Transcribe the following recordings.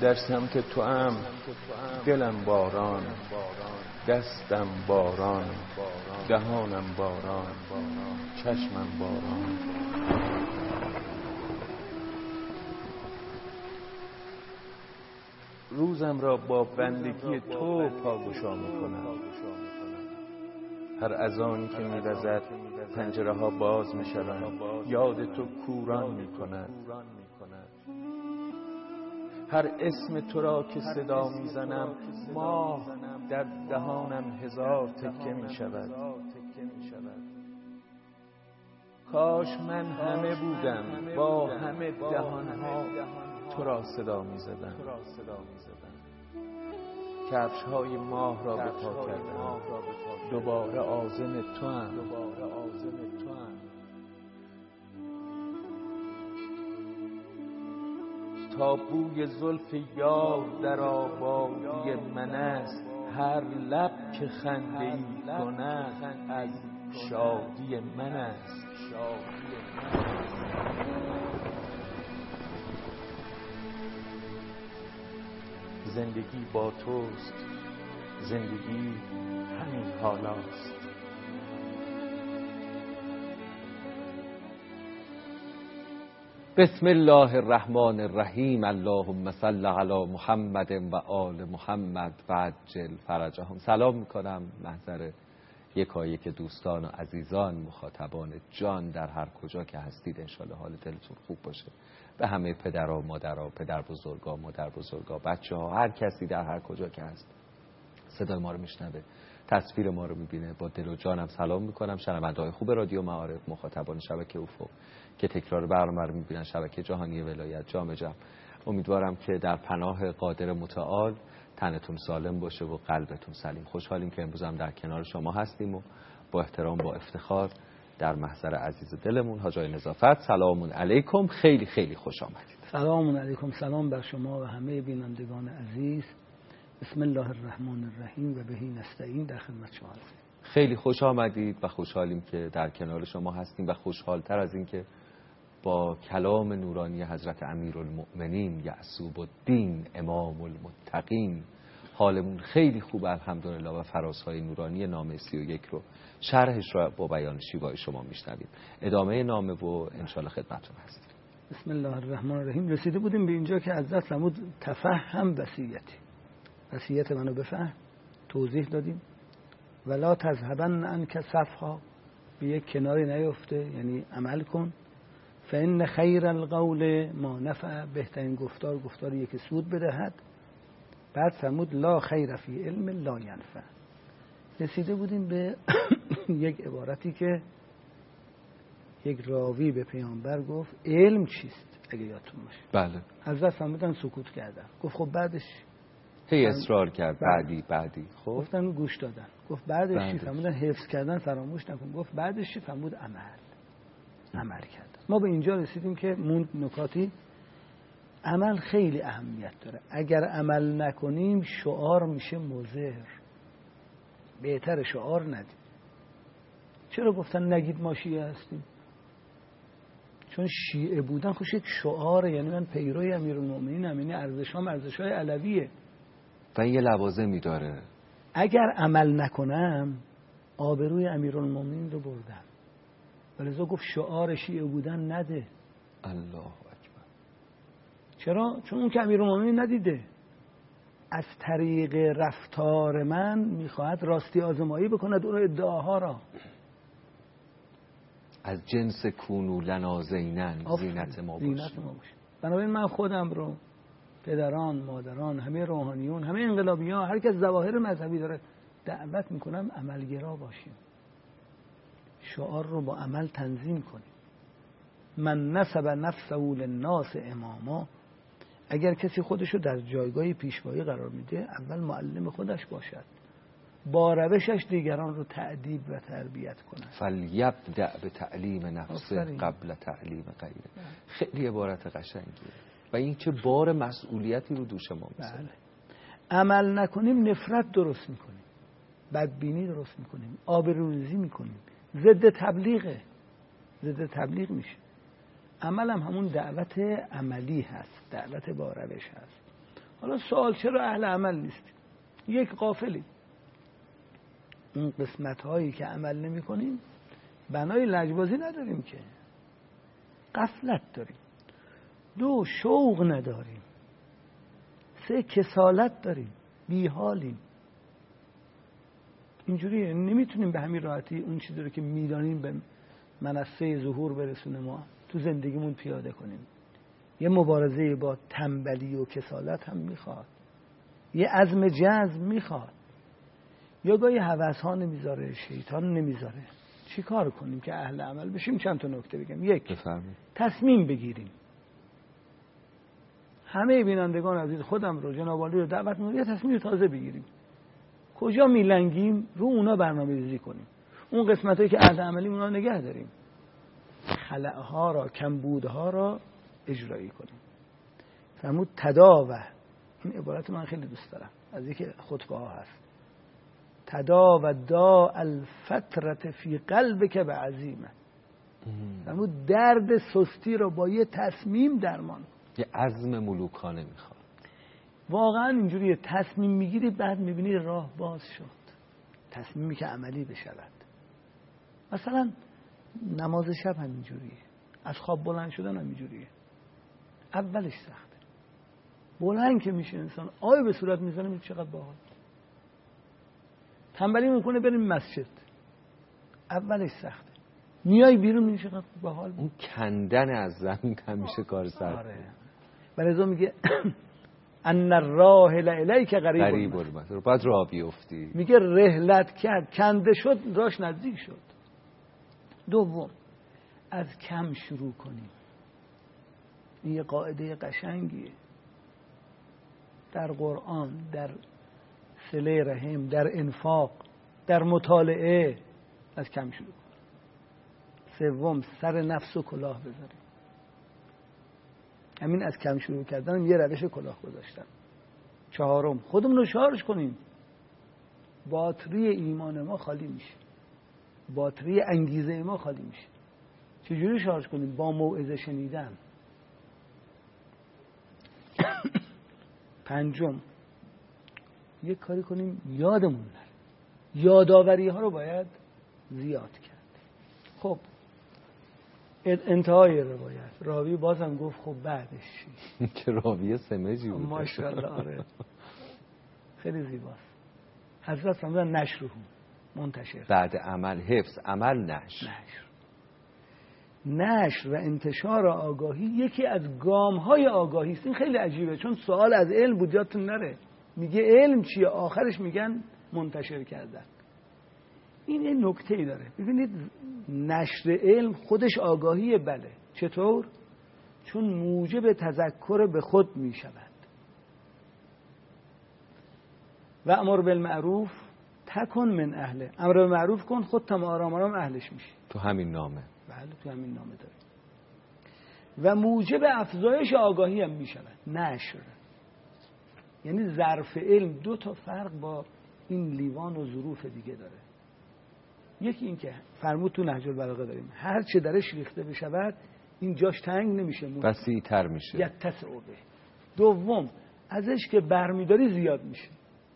در سمت تو ام، دلم باران، دستم باران، دهانم باران، چشمم باران. روزم را با بندگی تو پاگشا میکنم. هر اذانی که می‌وزد پنجره ها باز میشوند، یاد تو کوران میکند. هر اسم تو را که صدا میزنم، ماه در دهانم هزار تکه میشود. کاش من همه بودم، با همه دهانها تو را صدا میزدم. کفش های ماه را به پا کردم، دوباره عازم تو ام. تا بوی زلف یار در آبادی من است، هر لب که خنده ای کند از شادی من است. زندگی با توست، زندگی همین حالاست. بسم الله الرحمن الرحیم. اللهم صل علی محمد و آل محمد و عجل فرجهم. سلام میکنم محضر یکایک دوستان و عزیزان مخاطبان جان در هر کجا که هستید. انشالله حال دلتون خوب باشه. به همه پدرها، مادرها، پدر بزرگا، مادر بزرگا، بچه ها، هر کسی در هر کجا که هست صدای ما رو میشنوه، تصویر ما رو میبینه، با دل و جانم سلام میکنم. شنونده‌های خوب رادیو معارف، مخاطبان شبکه افق که تکرار برنامه رو میبینن، شبکه جهانی ولایت جام جم، امیدوارم که در پناه قادر متعال تنتون سالم باشه و قلبتون سلیم. خوشحالیم که امروز هم در کنار شما هستیم و با احترام، با افتخار در محضر عزیز دلمون حاج آقای نظافت. سلام علیکم، خیلی خیلی خوش آمدید. سلام علیکم، سلام بر شما و همه بینندگان عزیز. بسم الله الرحمن الرحیم و بهی نستعین. در خدمت شما هستیم. خیلی خوش آمدید و خوشحالیم که در کنار شما هستیم و خوشحالتر از این که با کلام نورانی حضرت امیرالمؤمنین یعصوب الدین امام المتقین حالمون خیلی خوب الحمدلله و فرازهای نورانی نامه 31 رو شرحش رو با بیان شیوای شما میشنویم. ادامه نامه و انشالله خدمتتون هستیم. بسم الله الرحمن الرحیم. رسیده بودیم به اینجا که حضرت فرمود تفهم وصیت منو بفهم. توضیح دادیم ولا تذهبن عنک صفها، به یک کناری نیفته، یعنی عمل کن. فإن خیر القول ما نفع، بهترین گفتاری که سود بدهد. بعد فرمود لا خیر فی علم لا ینفع. رسیده بودیم به یک عبارتی که یک راوی به پیامبر گفت علم چیست اگه یادتون باشه. بله. حضرت فرمودن سکوت کردن. گفت خب بعدش هی اصرار کرد بعدی خب گفتن گوش دادن. گفت بعدش چی؟ فرمودن حفظ کردن، فراموش نکن. گفت بعدش چی؟ فرمود عمل کردن. ما به اینجا رسیدیم که نکاتی عمل خیلی اهمیت داره. اگر عمل نکنیم شعار میشه مضر. بهتر شعار ندیم. چرا گفتن نگید ما شیعه هستیم؟ چون شیعه بودن خوش یک شعاره، یعنی من پیروی امیرالمؤمنینم، یعنی ارزشام ارزش‌های علویه و یه لوازمی داره. اگر عمل نکنم آبروی امیرالمؤمنین رو بردم. ولذا گفت شعار شیعه بودن نده. الله اکبر. چرا؟ چون اون که امیرالمؤمنین ندیده. از طریق رفتار من میخواهد راستی آزمایی بکند اون ادعاها را. از جنس کونو لنا زینن، زینت ما باشه. بنابراین من خودم رو، پدران، مادران، همه روحانیون، همه انقلابیان، هر کس ظواهر مذهبی داره، دعوت میکنم عملگرا باشیم. شعار رو با عمل تنظیم کنیم. من نسب نفسه للناس اماما، اگر کسی خودشو در جایگاه پیشوایی قرار میده اول معلم خودش باشد، با روشش دیگران رو تأدیب و تربیت کنه. فلیبدأ به تعلیم نفسه قبل تعلیم غیره. خیلی عبارت قشنگیه و این چه بار مسئولیتی رو دوش ما میذاره. بله. عمل نکنیم نفرت درست میکنیم، بدبینی درست میکنیم، آبروریزی میکنیم، ضد تبلیغ میشه. عمل هم همون دعوت عملی هست، دعوت با روش هست. حالا سوال چرا اهل عمل نیستیم؟ یک، غافلیم. اون قسمت هایی که عمل نمی کنیم بنای لجبازی نداریم که، غفلت داریم. 2، شوق نداریم. 3، کسالت داریم، بیحالیم. اینجوری نمیتونیم به همین راحتی اون چیزی رو که میدانیم به منصه ظهور برسونه ما تو زندگیمون پیاده کنیم. یه مبارزه با تنبلی و کسالت هم میخواد، یه عزم جزم میخواد. یا گاهی هوس ها نمیذاره، شیطان نمیذاره. چی کار کنیم که اهل عمل بشیم؟ چند تا نکته بگم. 1، تصمیم بگیریم. همه بینندگان عزیز، خودم رو، جناب عالی رو دعوت می‌کنم یه تصمیم تازه بگیریم. کجا میلنگیم رو اونا برنامه‌ریزی کنیم. اون قسمتایی که اهل عملیم اونا نگه داریم. خلأها را، کمبودها را اجرایی کنیم. فرمود تداوه. این عبارت من خیلی دوست دارم، از یکی خطبه ها هست. تداوه دا الفترة فی قلبک بعزیمه. فرمود درد سستی را با یه تصمیم درمان. یه عزم ملوکانه میخواد. واقعا اینجوریه، تصمیم میگیری بعد میبینی راه باز شد. تصمیمی که عملی بشود. مثلا نماز شب هم اینجوریه، از خواب بلند شدن هم اینجوریه. اولش سخته، بلند که میشه انسان آیه به صورت میزنه، میگه چقدر باحال. تنبلی میکنه بریم مسجد، اولش سخته. میای بیرون میشه چقدر باحال. اون کندن از زمین همیشه کار سخته. آره. برای میگه ان الراحل الیک قریب المسیر، بعد راه بیفتی. میگه رحلت کرد، کنده شد، راش نزدیک شد. 2، از کم شروع کنیم. این یه قاعده قشنگیه در قرآن، در صله رحم، در انفاق، در مطالعه. از کم شروع کنیم. 3، سر نفس و کلاه بذاریم. همین از کم شروع کردن یه روش کلاه گذاشتن. 4، خودمون رو شارژ کنیم. باتری ایمان ما خالی میشه، باتری انگیزه ما خالی میشه. چجوری شارژ کنیم؟ با موعظه شنیدن. 5، یک کاری کنیم یادمون نره. یاداوری ها رو باید زیاد کرد. خب انتهای روایت راوی بازم گفت خب بعدش که راوی سمجی بود. ماشاءالله. آره خیلی زیباست. حضرت فرمودن نشره، منتشر. بعد عمل حفظ، عمل نشر و انتشار آگاهی یکی از گام‌های آگاهی است. این خیلی عجیبه، چون سوال از علم بود، یادتون نره. میگه علم چیه؟ آخرش میگن منتشر کردن. این یه نکته‌ای داره. ببینید نشر علم خودش آگاهیه. بله. چطور؟ چون موجب تذکر به خود میشود. و امر بالمعروف تکن من اهله. امر بالمعروف کن، خودت هم آرام آرام اهلش میشی. تو همین نامه. بله تو همین نامه داره. و موجب افزایش آگاهی هم میشود. نشر یعنی ظرف علم. 2 تا فرق با این لیوان و ظروف دیگه داره. یکی این که فرمود تو نهج البلاغه داریم، هر چه درش ریخته بشود این جاش تنگ نمیشه، وسیع‌تر میشه. یتسع به. 2، ازش که برمیداری زیاد میشه.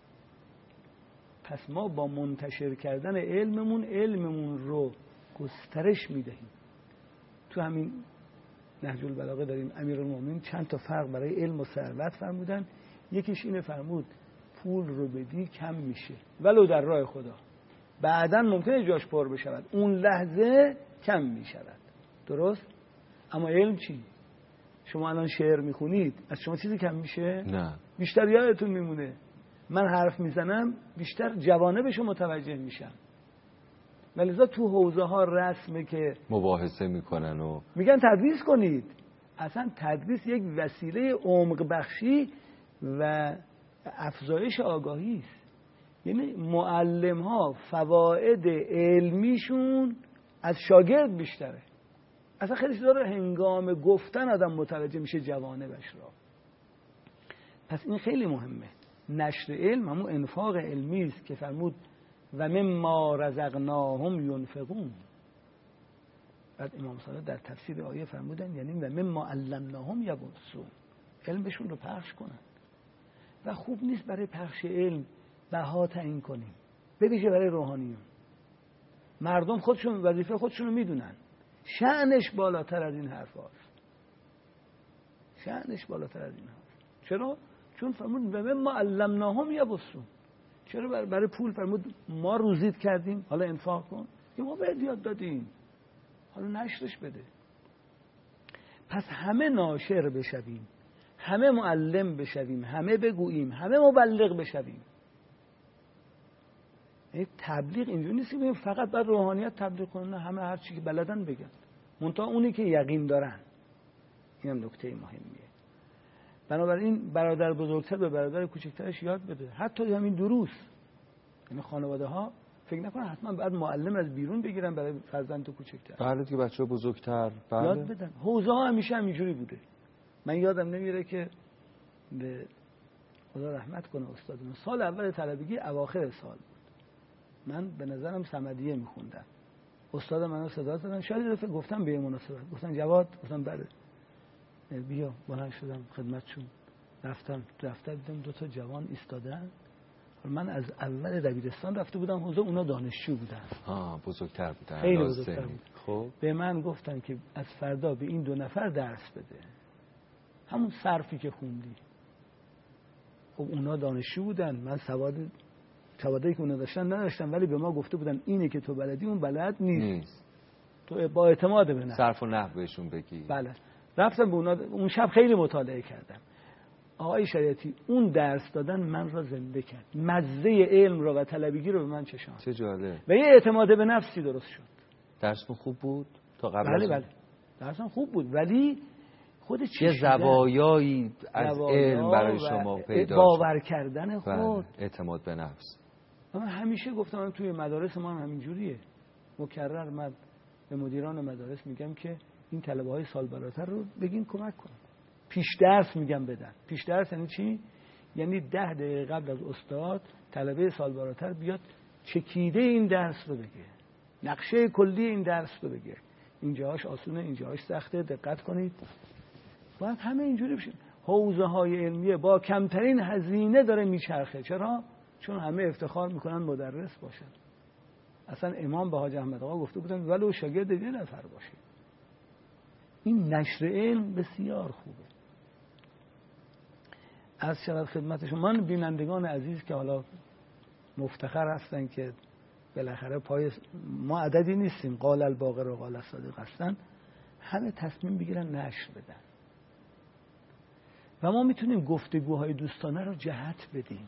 پس ما با منتشر کردن علممون رو گسترش میدهیم. تو همین نهج البلاغه داریم امیرالمومنین چند تا فرق برای علم و ثروت فرمودن. یکیش اینه، فرمود پول رو بدی کم میشه ولو در راه خدا، بعداً ممکنه جاش پر بشود، اون لحظه کم میشود. درست؟ اما علم چی؟ شما الان شعر میخونید، از شما چیزی کم میشه؟ نه. بیشتر یادتون میمونه. من حرف میزنم بیشتر جوانبشو متوجه میشم. ولذا تو حوزه ها رسمه که مباحثه میکنن و میگن تدریس کنید. اصلا تدریس یک وسیله عمق بخشی و افزایش آگاهی است. یعنی معلم ها فواید علمیشون از شاگرد بیشتره. اصلا خیلی داره هنگام گفتن آدم متوجه میشه جوانبش را. پس این خیلی مهمه. نشر علم همون انفاق علمی است که فرمود و مما رزقناهم ينفقون. بعد امام صادق در تفسیر آیه فرمودن یعنی و مما علمناهم یبثون، علمشون رو پخش کنن. و خوب نیست برای پخش علم بها تعیین کنیم، ببیشه برای روحانیون. مردم خودشون وظیفه خودشونو میدونن، شأنش بالاتر از این حرف هاست، شأنش بالاتر از این هاست. چرا؟ چون فرمود و ما علمناهم یبصرون. چرا؟ برای پول فرمود ما روزیت کردیم، حالا انفاق کن. ما بهت یاد دادیم، حالا نشرش بده. پس همه ناشر بشویم، همه معلم بشویم، همه بگوییم، همه مبلغ بشویم. تبلیغ اینجوری نیست که فقط بر روحانیت تبلیغ کنن، همه هر چی که بلدن بگن، منتها اونی که یقین دارن. اینم نکته مهمیه. بنابراین برادر بزرگتر به برادر کوچکترش یاد بده، حتی همین دروس. یعنی خانواده ها فکر نکنن حتما باید معلم از بیرون بگیرن برای فرزند کوچکتر. بله دیگه، بچه‌ها بزرگتر یاد بدن. حوزه ها همیشه همینجوری بوده. من یادم نمیره که به خدا رحمت کنه استادم، سال اول طلبگی اواخر سال بود، من به نظرم صمدیه میخوندم. استاد منو صدا زدن، شاید یه دفعه گفتم به مناسبت، گفتن جواد، گفتم بله، بیا. بلند شدم خدمتشون، رفتم دفتر، دیدم 2 تا جوان ایستادن. من از اول دبیرستان رفته بودم حوزه، اونا دانشجو بودن. بزرگتر بودن، خیلی بزرگتر بود. خب به من گفتن که از فردا به این 2 نفر درس بده، همون صرفی که خوندی. خب اونا دانشجو بودن، من سوادی که اونا داشتن نداشتم، ولی به ما گفته بودن اینی که تو بلدی اون بلد نیست. تو با اعتماد به نفس صرف و نحو بهشون بگی. بله. رفتم به اونا، اون شب خیلی مطالعه کردم. آقای شریعتی اون درس دادن من را زنده کرد، مزه علم را و طلبگی رو به من چشاند. چه جالب. و یه اعتماد به نفسی درست شد. درسون خوب بود تا قبل؟ بله درسم خوب بود، ولی خود یه زوایایی از علم برای شما پیدا شد، باور کردن خود، اعتماد به نفس. من همیشه گفتم توی مدارس ما هم همین جوریه. مکرر من به مدیران مدارس میگم که این طلبه های سال بالاتر رو بگین کمک کنن، پیش درس میگم بدن. پیش درس یعنی چی؟ یعنی 10 دقیقه قبل از استاد طلبه سال بالاتر بیاد چکیده این درس رو بگه، نقشه کلی این درس رو بگه، اینجاهاش آسونه، اینجاهاش سخته، دقت کنید. باید همه اینجوری بشه. حوزه های علمیه با کمترین هزینه داره میچرخه. چرا؟ چون همه افتخار میکنن مدرس باشن. اصلا امام به حاج احمد آقا گفته بودن ولو شاگرد 2 نفر باشه. این نشر علم بسیار خوبه. از شرط خدمت شما بینندگان عزیز که حالا مفتخر هستن که بالاخره پای ما عددی نیستیم، قال الباقر و قال الصادق هستن، همه تصمیم بگیرن نشر بدن و ما میتونیم گفتگوهای دوستانه رو جهت بدیم.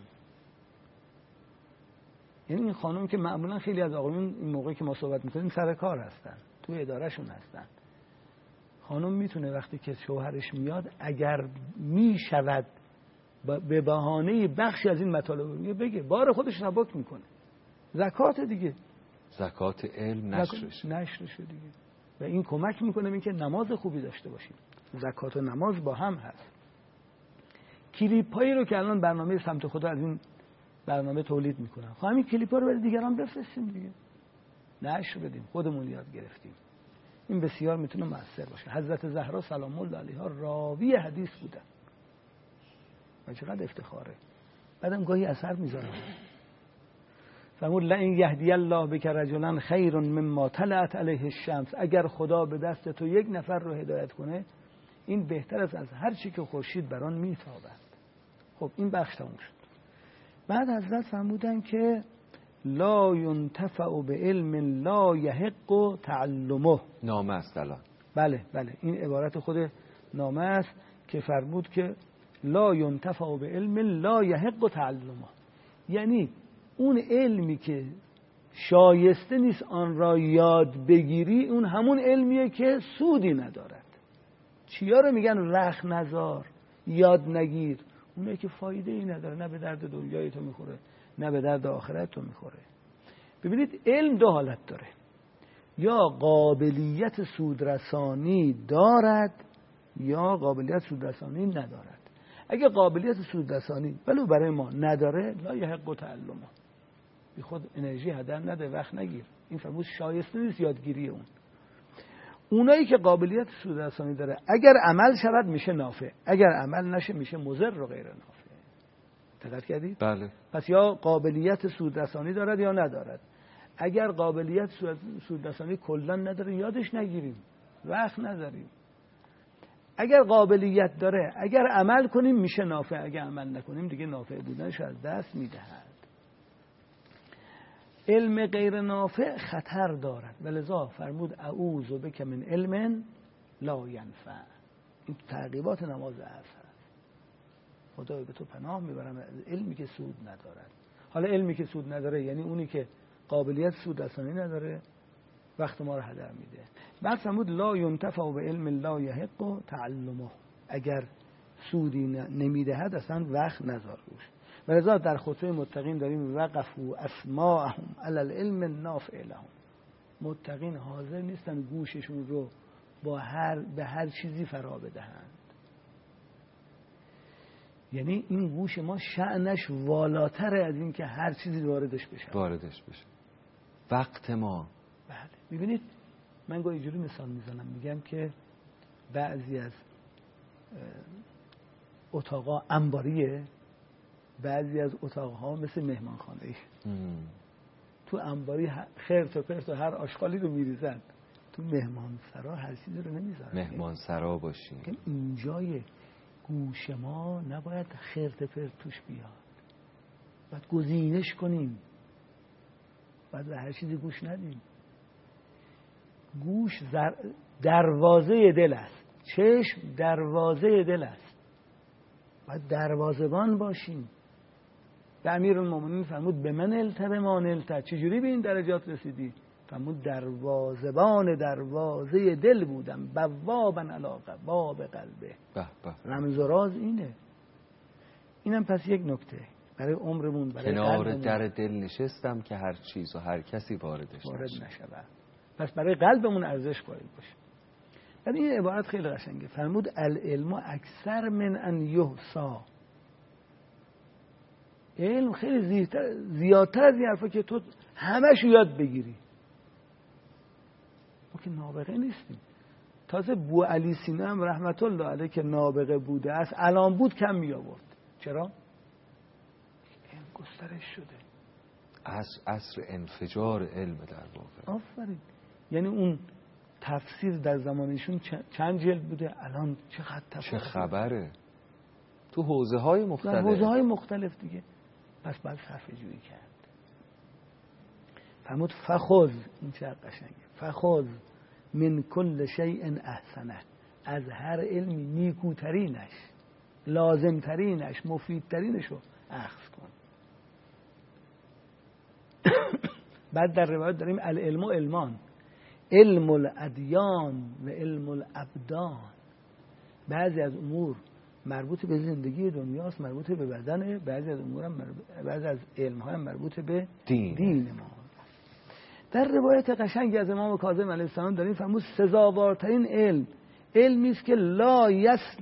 یعنی این خانم که معمولا خیلی از آقایون این موقعی که ما صحبت میکنیم سر کار هستن، توی ادارهشون هستن، خانم میتونه وقتی که شوهرش میاد اگر میشود به بهانه بخشی از این مطالب بگه، بار خودش سبک میکنه. زکات دیگه، زکات علم نشرش دیگه، و این کمک میکنه این که نماز خوبی داشته باشیم. زکات و نماز با هم هست. کلیپ هایی رو که الان برنامه سمت خدا از این برنامه تولید میکنن، خب همین کلیپ ها رو برای دیگران بفرستیم دیگه، نشر بدیم، خودمون یاد گرفتیم. این بسیار میتونه مؤثر باشه. حضرت زهرا سلام الله علیها راوی حدیث بودن و چقدر افتخاره. بعدم گاهی اثر میذارن. فرمود لئن یهدی الله بک رجلا خیر مما طلعت علیه الشمس، اگر خدا به دست تو 1 نفر رو هدایت کنه این بهتر است از هر چی که خورشید بر آن میتابد. خب این بخش تموم شد. بعد حضرت فرمودن که لا ينتفع بعلم لا يحق تعلمه. نامه است الان. بله این عبارت خود نامه است که فرمود که لا ينتفع بعلم لا يحق تعلمه، یعنی اون علمی که شایسته نیست آن را یاد بگیری، اون همون علمیه که سودی ندارد. چیا رو میگن رخ نزار، یاد نگیر؟ اونه که فایده ای نداره، نه به درد دنیای تو میخوره نه به درد آخرت تو میخوره. ببینید علم 2 حالت داره، یا قابلیت سودرسانی دارد یا قابلیت سودرسانی ندارد. اگه قابلیت سودرسانی ولو برای ما نداره، لا یحق تعلمه، بی خود انرژی هدر نده، وقت نگیر. این فرمود شایسته نیست یادگیری اون. اونایی که قابلیت سودرسانی داره اگر عمل شود میشه نافع، اگر عمل نشه میشه مضر و غیر نافع. دقت کردید؟ بله. پس یا قابلیت سودرسانی دارد یا ندارد. اگر قابلیت سودرسانی کلا نداره یادش نگیریم، وقت نداریم. اگر قابلیت داره، اگر عمل کنیم میشه نافع، اگر عمل نکنیم دیگه نافع بودنش از دست میدهد. علم غیر نافع خطر دارد، ولذا فرمود اعوذ بک من علم لا ینفع. این تعقیبات نماز عصر هست. خدای به تو پناه میبرم از علمی که سود ندارد. حالا علمی که سود نداره یعنی اونی که قابلیت سود رسانی نداره، وقت ما رو هدر میده. بعد فرمود لا ینتفع به علم لا یحق تعلمه. اگر سودی نمیدهد اصلا وقت نذار روش. ولذا در خطبه متقین داریم وقفوا اسماعهم علی العلم النافع لهم. متقین حاضر نیستن گوششون رو به هر چیزی فرا بدهند. یعنی این گوش ما شأنش والاتره از این که هر چیزی واردش بشه. وقت ما. بله. میبینید من گاهی اینجوری مثال میزنم، میگم که بعضی از اتاقا انباریه، بعضی از اتاقها مثل مهمانخانه ای. تو انباری خرت و پرت و هر آشغالی رو میریزن، تو مهمانسرا هر چیزی رو نمیذارن. مهمانسرا باشیم. اینجای گوش ما نباید خرت پرت توش بیاد، باید گزینش کنیم، باید به هر چیزی گوش ندیم. گوش دروازه دل است، چشم دروازه دل است، باید دروازه‌بان باشیم. به امیرالمومنین فرمود به من التبه ما نلت. چجوری به این درجات رسیدی؟ فرمود دروازه‌بان دروازه دل بودم، بوابا علاقه باب قلبه. رمز و راز اینم پس یک نکته برای عمرمون، برای کنار در دل نشستم که هر چیز و هر کسی وارد نشود. پس برای قلبمون ارزش قائل باشیم. بعد این عبارت خیلی قشنگه، فرمود العلم اکثر من ان یحصا. علم خیلی زیادتر از این حرفا که تو همه‌شو یاد بگیری. ما که نابغه نیستیم. تازه بو علی سینا هم رحمت الله علیه که نابغه بوده است، الان بود کم می آورد. چرا؟ علم گسترش شده. عصر انفجار علم در واقع. آفرین. یعنی اون تفسیر در زمانشون چند جلد بوده، الان چه خبره؟ تو حوزه‌های مختلف. در حوزه‌های مختلف دیگه. پس باید صرفه جویی کرد. فرمود فخذ، این چه قشنگه، فخذ من کل شیء احسنه. از هر علمی نیکوترینش، لازمترینش، مفیدترینش رو اخذ کن. بعد در روایت داریم العلم و علمان، علم الادیان و علم الابدان. بعضی از امور مربوط به زندگی دنیاست، مربوط به بدنه، بعضی از امور هم بعضی از علم‌ها هم مربوط به دین ما. در روایت قشنگی از امام کاظم علیه السلام داریم فرمود سزاوارترین علم علمی است که لا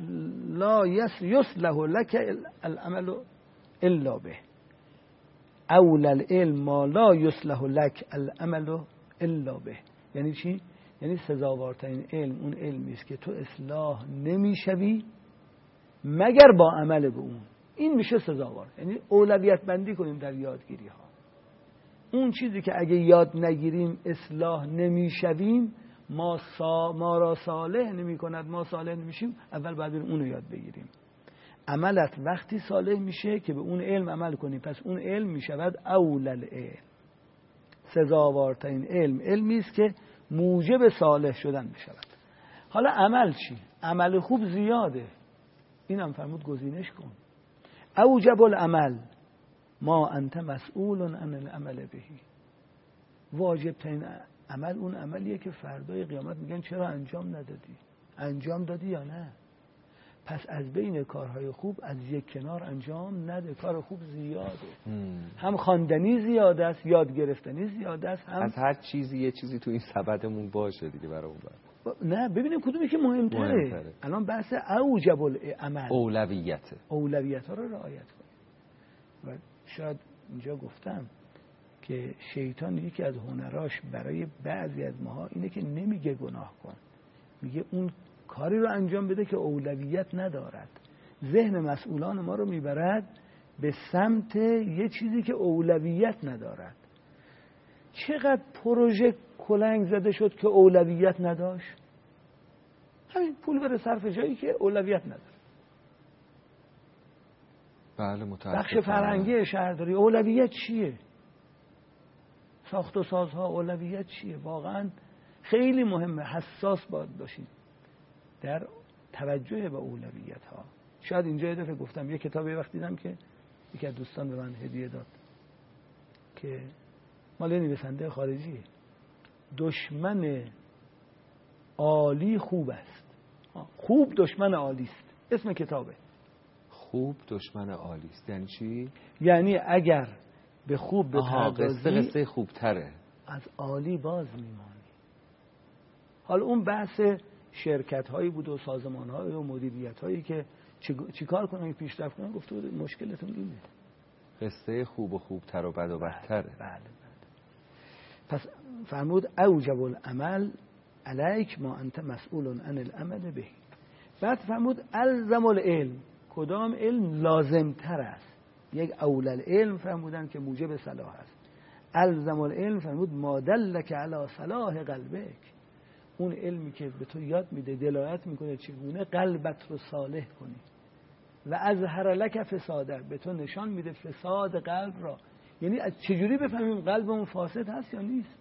یصلح لك العمل الا به. اول العلم ما لا یصلح لك العمل الا به. یعنی چی؟ یعنی سزاوارترین علم اون علمی است که تو اصلاح نمیشوی مگر با عمل به اون. این میشه سزاوار. یعنی اولویت بندی کنیم در یادگیری ها. اون چیزی که اگه یاد نگیریم اصلاح نمیشویم، ما را صالح نمی کند، ما صالح نمیشیم، اول باید اون رو یاد بگیریم. عملت وقتی صالح میشه که به اون علم عمل کنیم، پس اون علم میشود اول العلم. سزاوارترین علم علمی است که موجب صالح شدن بشود. حالا عمل چی؟ عمل خوب زیاده، این هم فرمود گزینش کن. اوجب العمل ما انت مسئول عن العمل بهی. واجب ترین عمل اون عملیه که فردای قیامت میگن چرا انجام ندادی؟ انجام دادی یا نه؟ پس از بین کارهای خوب از یک کنار انجام نده. کار خوب زیاده، هم خواندنی زیاده است، یاد گرفتنی زیاده است، هم از هر چیزی یه چیزی تو این سبدمون باشه دیگه برای اون نه ببینیم کدومی که مهمتره. الان بحث اوجب العمل، اولویت ها رو رعایت کنیم. و شاید اینجا گفتم که شیطان یکی از هنراش برای بعضی از ماها اینه که نمیگه گناه کن، میگه اون کاری رو انجام بده که اولویت ندارد. ذهن مسئولان ما رو میبرد به سمت یه چیزی که اولویت ندارد. چقدر پروژه کلنگ زده شد که اولویت نداشت؟ همین پول بره صرف جایی که اولویت نداره. بله متاسفانه. بخش فرهنگی شهرداری اولویت چیه؟ ساخت و سازها اولویت چیه؟ واقعا خیلی مهمه، حساس باید باشید در توجه به اولویت ها. شاید اینجا یه دفعه گفتم، یه کتابی وقت دیدم که یکی از دوستان به من هدیه داد که مال نویسنده خارجیه. دشمن عالی خوب است، خوب دشمن عالی است، اسم کتابه. خوب دشمن عالی است یعنی چی؟ یعنی اگر به خوب بپردازی قصه خوبتره، از عالی باز میمانی. حالا اون بحث شرکت هایی بود و سازمان های و مدیریت هایی که چیکار کنن که پیشرفت کنن. گفته بود مشکلتون اینه، قصه خوب و خوبتر و بد و بدتره. بله. پس فرمود اوجب العمل علیک ما انت مسئول عن العمل به. بعد فرمود الزم العلم، کدام علم لازم تر است؟ یک اول العلم فرمودن که موجب صلاح است. الزم العلم فرمود ما دلک علی صلاح قلبک، اون علمی که به تو یاد میده، دلالت میکنه چگونه قلبت رو صالح کنی. و اظهر لک فساده، به تو نشان میده فساد قلب را. یعنی از چجوری بفهمیم قلبمون فاسد هست یا نیست؟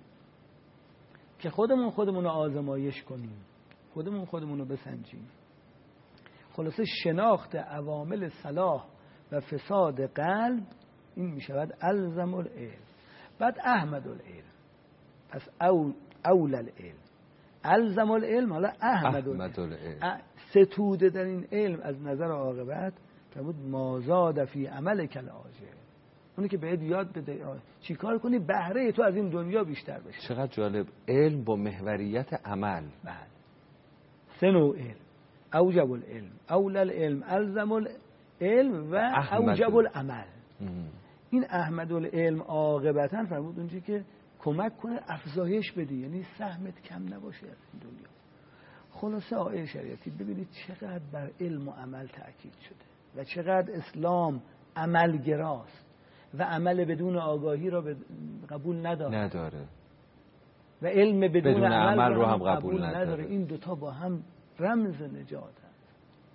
که خودمون رو آزمایش کنیم، خودمون رو بسنجیم. خلاصه شناخت عوامل صلاح و فساد قلب این میشود الزم العلم. بعد احمد العلم، پس اول العلم، الزم العلم، حالا احمد العلم. ستوده در این علم از نظر عاقبت فرمود مازاد فی عمل کل آجر، اونی که بهت یاد بده چی کار کنی بهره تو از این دنیا بیشتر بشه. چقدر جالب، علم با محوریت عمل. بله. سه نوع علم، اوجب العلم، اول العلم، الزم العلم و اوجب العمل. این احمد العلم عاقبتا فرمود اونجا که کمک کنه افزایش بدی، یعنی سهمت کم نباشه از این دنیا. خلاصه آیه شریعتی ببینید چقدر بر علم و عمل تأکید شده و چقدر اسلام عملگراست و عمل بدون آگاهی را قبول نداره و علم بدون عمل رو هم قبول نداره. این دوتا با هم رمز نجات هست.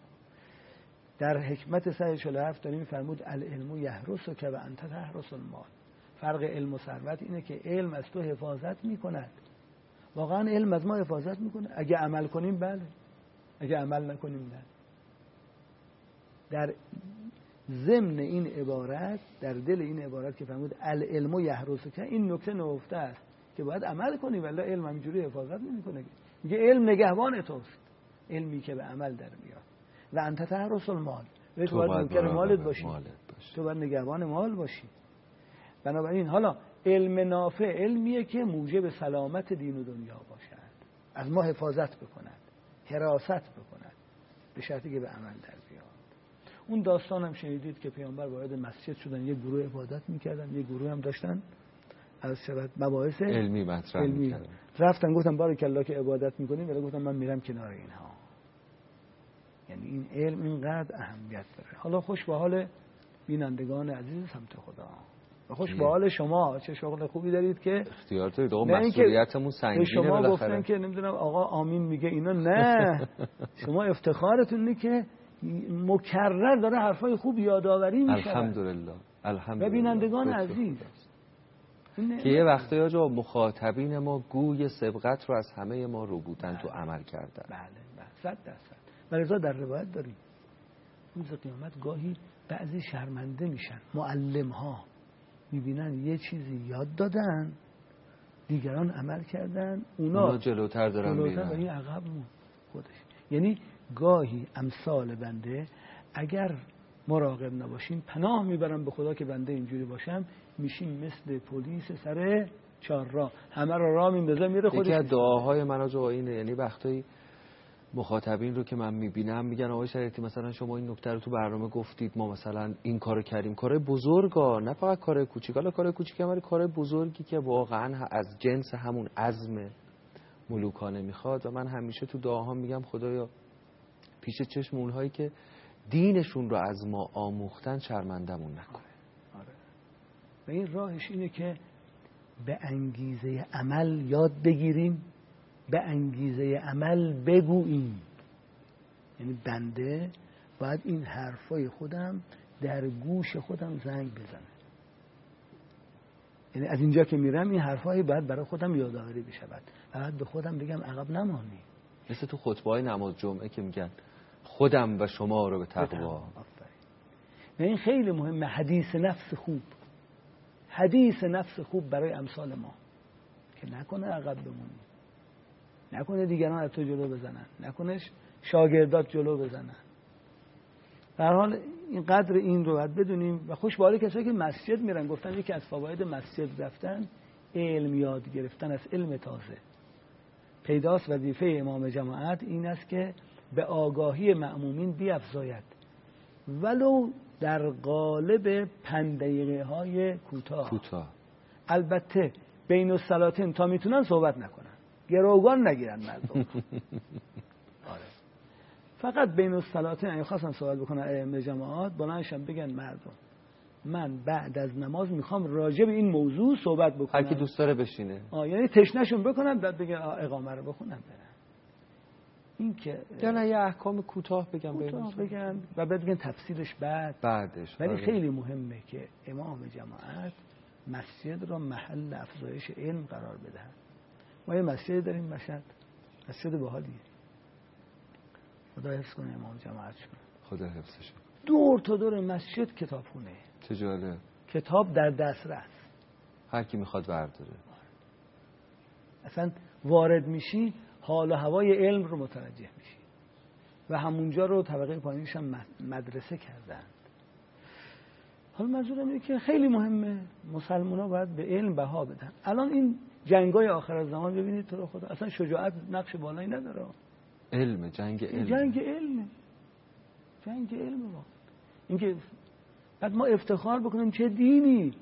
در حکمت 147 داریم فرمود العلم یحرسک و انت تحرس المال. فرق علم و ثروت اینه که علم از تو حفاظت میکند. واقعا علم از ما حفاظت میکنه اگه عمل کنیم، بله، اگه عمل نکنیم نه. در ضمن این عبارت، در دل این عبارت که فرمود العلم یحرسک، این نکته نهفته است که باید عمل کنی، ولی علم همینجوری حفاظت نمیکنه. میگه علم نگهبان توست، علمی که به عمل در میاد. و انت تحرس المال، تو باید نوکر مالت باشی، تو باید نگهبان مال باشی. بنابراین حالا علم نافع علمیه که موجب سلامت دین و دنیا باشد، از ما حفاظت بکند، حراست بکند، به شرطی که به عمل در بیاد. اون داستان هم شنیدید که پیامبر وارد مسجد شدن، یه گروه عبادت میکردن، یه گروه هم داشتن از شبت مباحث علمی مطرح میکردن. رفتن گفتن بارک الله که عبادت میکنیم، ولی گفتن من میرم کنار اینها. یعنی این علم اینقدر اهمیت داره. حالا خوش به حال بینندگان عزیز سمت خدا و خوش به حال شما، چه شغل خوبی دارید که اختیار دارید. آقا مسئولیتمون سنگینه. شما گفتن که نمیدونم آقا آمین میگه اینا، نه شما افتخارتون اینه که مکرر داره حرفای خوب یادآوری میشه. الحمدلله. و بینندگان عزیز که یه وقتی آجا مخاطبین ما گوی سبقت رو از همه ما رو بودن تو عمل کردن. بله 100%. ولذا در روایت داریم روز قیامت گاهی بعضی شرمنده میشن، معلم ها میبینن یه چیزی یاد دادن دیگران عمل کردن، اونا جلوتر دارن میرن و این عقب خودش. یعنی گاهی امثال بنده اگر مراقب نباشیم پناه میبرم به خدا که بنده اینجوری باشم، میشیم مثل پلیس سر چهارراه، همه را راه میندازه میره خودش. یکی از دعاهای من آجا اینه، یعنی وقتایی مخاطبین رو که من میبینم میگن آقای شریعتی مثلا شما این نکته رو تو برنامه گفتید، ما مثلا این کارو کردیم، کارهای بزرگا، نه فقط کارهای کوچیک. حالا کارهای کوچیک هم ولی کارهای بزرگی که واقعا از جنس همون عزم ملوکانه میخواد. و من همیشه تو دعاها میگم خدایا پیش چشم اونهایی که دینشون رو از ما آموختن شرمندمون نکنه. آره. و این راهش اینه که به انگیزه عمل یاد بگیریم، به انگیزه عمل بگوییم. یعنی بنده باید این حرفای خودم در گوش خودم زنگ بزنه. یعنی از اینجا که میرم این حرفایی باید برای خودم یادآوری بشود و بعد به خودم بگم عقب نمانی. مثل تو خطبه‌های نماز جمعه که میگن خودم و شما رو به تقوا. و این خیلی مهمه. حدیث نفس خوب، حدیث نفس خوب برای امثال ما که نکنه عقب بمونی، نکنه دیگران از تو جلو بزنن، نکنه شاگردات جلو بزنن. به هر حال این قدر این رو باید بدونیم. و خوش به حال کسایی که مسجد میرن. گفتن یکی از فواید مسجد رفتن علم یاد گرفتن از علم تازه. پیداست وظیفه امام جماعت این است که به آگاهی مأمومین بیفزاید، ولو در قالب 5 دقیقه های کوتاه. البته بین الصلاتین تا میتونن صحبت نکنن، گروگان نگیرن مردم. آره. فقط بین الصلاتین اگه خواستن صحبت بکنن ائمه جماعت بلندشن بگن مردم من بعد از نماز میخوام راجع به این موضوع صحبت بکنم. هر کی دوست داره بشینه. یعنی تشنهشون بکنن بعد بگن اقامه رو بخونن برن. این که یا نه یه احکام کوتاه بگن و بعد بگن تفصیلش بعدش. ولی خیلی مهمه که امام جماعت مسجد را محل افزایش علم قرار بدهد. ما یه مسجد داریم مشهد، مسجد باحالیه. خدا حفظ کنه امام جماعت شون. خدا حفظش. دور تا دور مسجد کتابخونه. چه جالب. کتاب در دسترس. هر کی میخواد برداره. اصلا وارد میشی حال و هوای علم رو متوجه میشی. و همونجا رو طبقه پایینش هم مدرسه کردن. حالا منظورم اینه که خیلی مهمه مسلمان‌ها باید به علم بها بدن. الان این جنگای آخر الزمان ببینید تو رو خدا اصلا شجاعت نقش بالایی نداره. جنگ علم ما. اینکه بعد ما افتخار بکنیم چه دینی.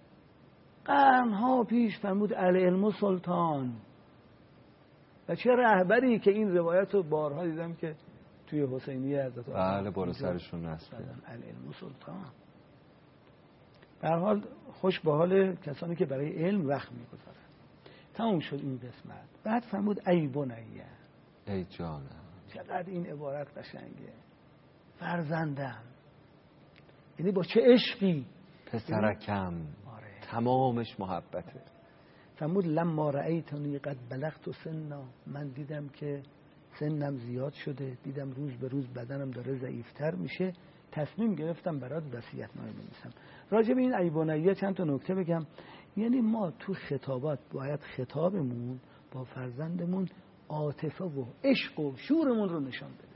قرنها پیش فرمود العلم سلطان. و چه رهبری که این روایت رو بارها دیدم که توی حسینیه حضرت بله بالا سرشون نصب العلم سلطان. به هر حال خوش به حال کسانی که برای علم وقت می‌گذارن. تموم شد این قسمت. بعد فرمود ای بنیه، ای جانم. چقدر این عبارت قشنگه. فرزندم. یعنی با چه عشقی. پسرکم. تمامش محبته. فرمود لما رأیتنی قد بلغت سنا، من دیدم که سنم زیاد شده، دیدم روز به روز بدنم داره ضعیفتر میشه، تصمیم گرفتم برات وصیت‌نامه بنویسم. راجع به این ای بنیه چند تا نکته بگم. یعنی ما تو خطابات باید خطابمون با فرزندمون عاطفه و عشق و شورمون رو نشان بده.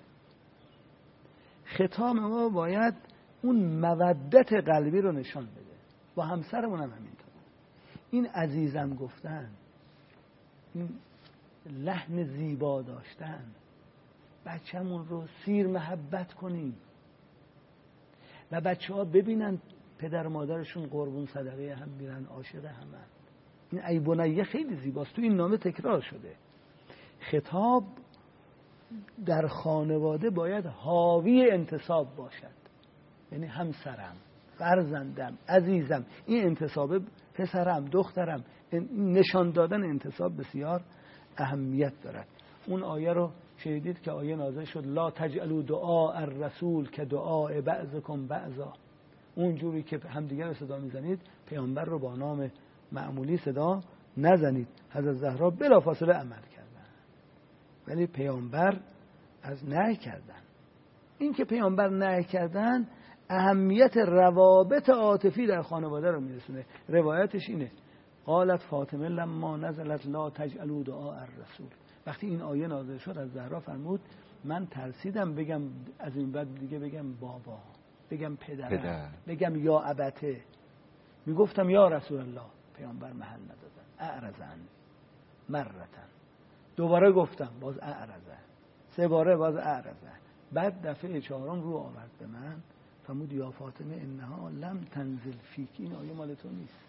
خطاب ما باید اون مودت قلبی رو نشان بده. با همسرمون هم همینطور. این عزیزم گفتن، این لحن زیبا داشتن، بچه‌مون رو سیر محبت کنیم و بچه‌ها ببینن پدر و مادرشون قربون صدقه هم میرن، عاشق همن. این ای بنیه خیلی زیباست. تو این نامه تکرار شده. خطاب در خانواده باید حاوی انتصاب باشد. یعنی همسرم، فرزندم، عزیزم، این انتصاب، پسرم، دخترم، نشان دادن انتصاب بسیار اهمیت دارد. اون آیه رو شنیدید که آیه نازل شد لا تجعلوا دعاء الرسول که دعاء بعضکم بعضا. اونجوری که همدیگر رو صدا میزنید پیامبر رو با نام معمولی صدا نزنید. حضرت زهرا بلافاصله عمل کردن، ولی پیامبر از نهی کردن. این که پیامبر نهی کردن اهمیت روابط عاطفی در خانواده رو میرسونه. روایتش اینه قالت فاطمه لما نزلت لا تجعلوا دعاء الرسول، وقتی این آیه نازل شد از زهرا فرمود من ترسیدم بگم از این بعد دیگه بگم بابا، بگم پدر. بگم یا ابته. میگفتم یا رسول الله، پیامبر محل ندادن. اعرضن مرتن، دوباره گفتم باز اعرضن، 3 باره باز اعرضن. بعد دفعه 4 رو آورد به من فرمود یا فاطمه انها لم تنزل فیک. این آیه مال تو نیست.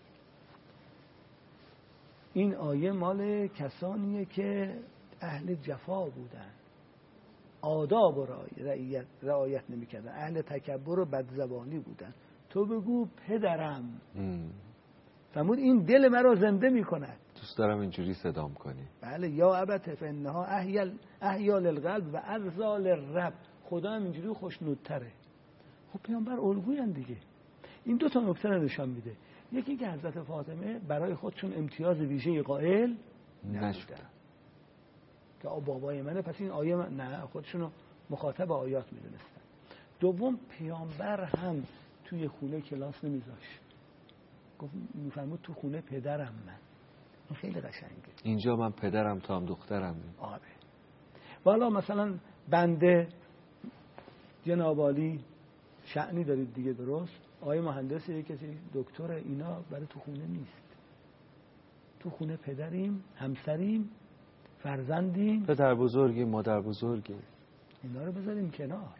این آیه مال کسانیه که اهل جفا بودن. آداب و رعایت نمی‌کردن، اهل تکبر و بدزبانی بودن. تو بگو پدرم. فرمود این دل مرا زنده می‌کند. دوست دارم اینجوری صدام کنی. بله، یا ابت فانها احیا للقلب و ارضا للرب. خدا هم اینجوری خوشنودتره. خب پیامبر الگوین دیگه. این دو تا نکته رو نشان میده. یکی که حضرت فاطمه برای خودشون امتیاز ویژه‌ای قائل نشدن که بابای منه، پس این آیه نه، خودشونو مخاطب آیات میدونستن. دوم، پیامبر هم توی خونه کلاس نمیذاشت، گفت میفرمود تو خونه پدرم من. این خیلی قشنگه. اینجا من پدرم، تو هم دخترم. آره. والا مثلا بنده جناب عالی شأنی دارید دیگه، درست؟ آقای مهندس، یک کسی دکتر، اینا برای تو خونه نیست. تو خونه پدریم، همسریم، فرزندیم، پدر بزرگیم، مادر بزرگیم. اینا رو بذاریم کنار.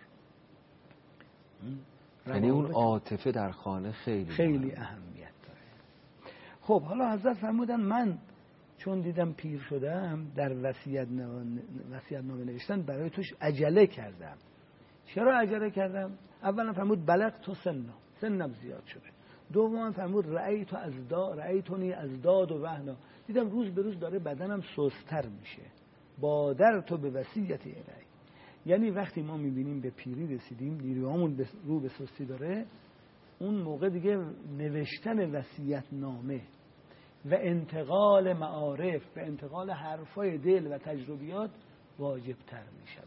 یعنی اون عاطفه در خانه خیلی اهمیت داره. خب حالا حضرت فرمودن من چون دیدم پیر شدم در وصیت‌نامه نوشتن برای توش عجله کردم. چرا عجله کردم؟ اولا فرمود بلغ تو سنم زیاد شده. دوم فرمود رأیتونی ازداد و وهنا، دیدم روز به روز داره بدنم سست‌تر میشه. بادر تو به وصیت الی. یعنی وقتی ما میبینیم به پیری رسیدیم، نیروهامون رو به سستی داره، اون موقع دیگه نوشتن وصیت‌نامه و انتقال معارف و انتقال حرفای دل و تجربیات واجب‌تر میشود.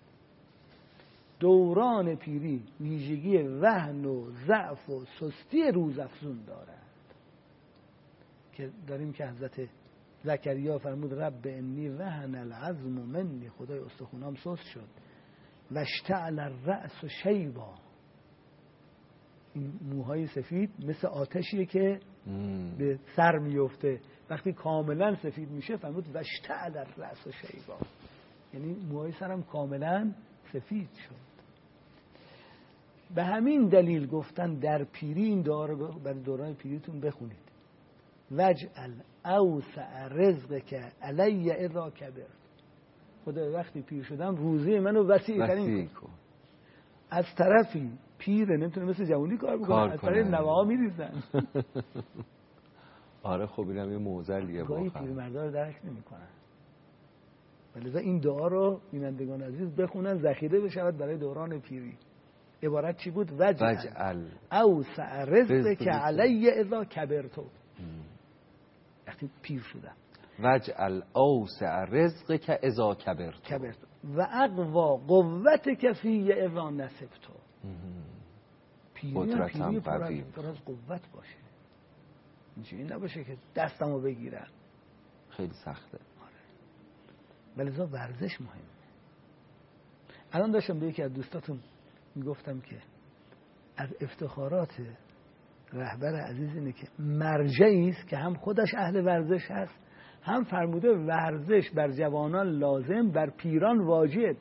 دوران پیری ویژگی وهن و ضعف و سستی روزافزون دارد که داریم که حضرت زکریا فرمود رب انی وهن العظم منی، خدای استخونام سست شد، و اشتعل الرأس شیبا. این موهای سفید مثل آتشیه که به سر میفته، وقتی کاملا سفید میشه فرمود و اشتعل الرأس شیبا، یعنی موهای سرم کاملا سفید شد. به همین دلیل گفتن در پیری این دعا رو برای دوران پیریتون بخونید. وجعل اوسع رزقک علی اذا کبرت. خدا وقتی پیر شدم روزی منو وسیع ترین کن. از طرفی پیره نمیتونه مثل جوانی کار بکنه، از طرف نوه‌ها میریزن. آره خب اینم یه معضلیه واقعا. گاهی پیرمردا رو درک نمیکنن. ولی این دعا رو بینندگان عزیز بخونن، ذخیره بشود برای دوران پیری. عبارت چی بود؟ وجعل اوسع رزقک علی اذا کبرتو. وقتی پیر شدم. وجعل اوسع رزقک اذا کبرتو و اقوا قوتک فی اذا نصبتو. پیری پر از قوت باشه، این نباشه که دستمو بگیرن. خیلی سخته. ولی ورزش مهمه. الان داشتم به یکی از دوستاتون میگفتم که از افتخارات رهبر عزیز اینه که مرجعی است که هم خودش اهل ورزش هست، هم فرموده ورزش بر جوانان لازم، بر پیران واجب.